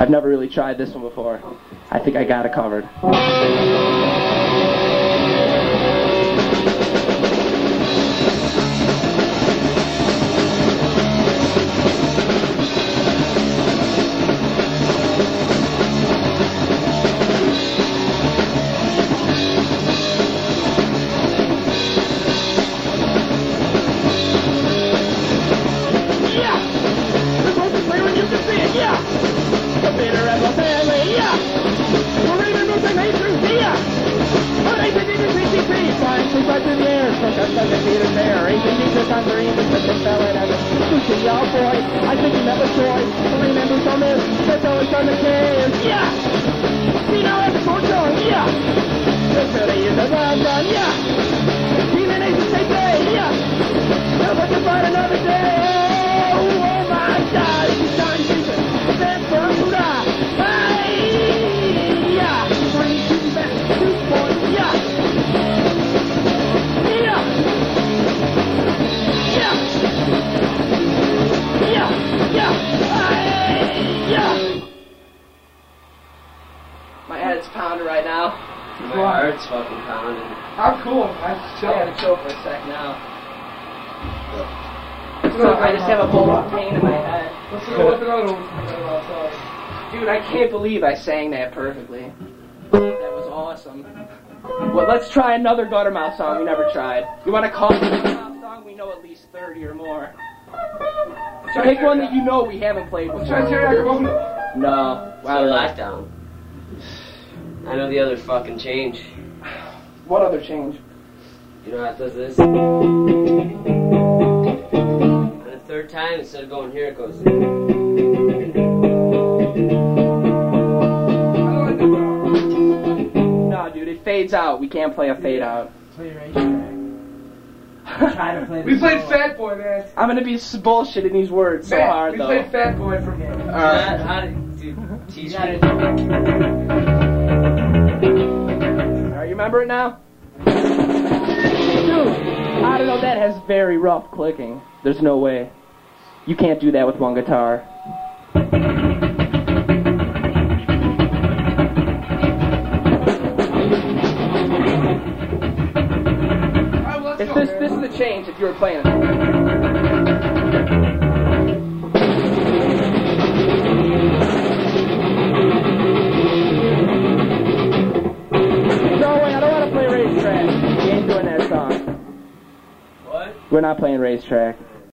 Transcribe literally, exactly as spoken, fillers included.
I've never really tried this one before. I think I got it covered. Y'all boy, I think you met with Troy. Three members on this, that's always on the cans. Yeah! See now that's for Troy, yeah! That's how they use the well done, yeah! Team and Ace say day, yeah! Now let's find another day. Oh, oh my God, it's time to stand for Buddha. Hey, yeah! Three, two, back, two, one, yeah! Yeah! Yeah! Yeah! Yeah! Hey, yeah! My head's pounding right now. My heart's fucking pounding. How cool. I just chill. I gotta chill for a sec now. So I just have a bowl of pain in my head. Let's go with another one. Dude, I can't believe I sang that perfectly. That was awesome. Well, let's try another Guttermouth song we never tried. You want to call it a Guttermouth song? We know at least thirty or more. So pick one that you know we haven't played before. Try Terry Acabona. No. Wow, lockdown. I know the other fucking change. What other change? You know how it does this? And the third time, instead of going here, it goes. No, dude, it fades out. We can't play a fade out. Play racetrack. Try to play We played Fat Boy, man. I'm gonna be bullshitting these words so man, hard, we though. played Fat Boy from Alright. How did you teach me? Alright, you remember it now? Dude, I don't know, that has very rough clicking. There's no way. You can't do that with one guitar. If this, this is the change if you were playing it. No way, I don't want to play Racetrack. We ain't doing that song. What? We're not playing Racetrack.